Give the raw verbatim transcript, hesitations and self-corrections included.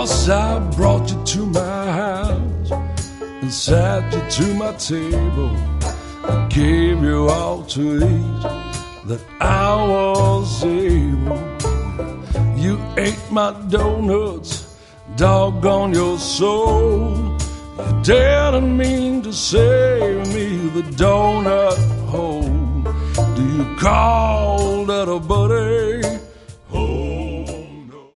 'Cause I brought you to my house and sat you to my table. I gave you all to eat that I was able. You ate my donuts, doggone your soul. You didn't mean to save me the donut hole. Do you call that a buzz?